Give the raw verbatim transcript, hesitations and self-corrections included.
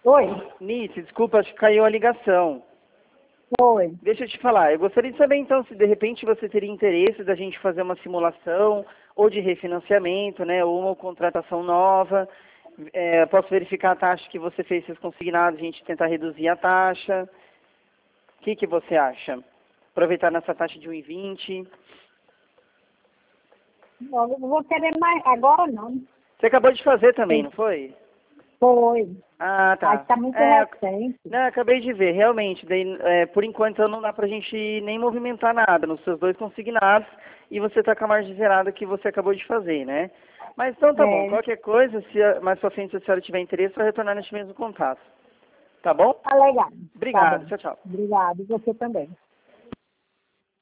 Oi, Nice, desculpa, acho que caiu a ligação. oi. Deixa eu te falar, eu gostaria de saber então se de repente você teria interesse da gente fazer uma simulação ou de refinanciamento, né, ou uma contratação nova. É, posso verificar a taxa que você fez seus consignados, a gente tentar reduzir a taxa. O que, que você acha? Aproveitar nessa taxa de um e vinte. Eu não vou querer mais, agora não. Você acabou de fazer também, não foi? Foi. Ah, Mas tá. está muito É, recente. não, acabei de ver, realmente. Daí, é, por enquanto não dá pra gente nem movimentar nada nos seus dois consignados e você tá com a margem zerada que você acabou de fazer, né? Mas então tá bom, É, qualquer coisa, se a- mais pra frente se a senhora tiver interesse, vai retornar neste mesmo contato. Tá bom? tá legal. Tá Obrigado, bom. tchau, tchau. Obrigado. E você também.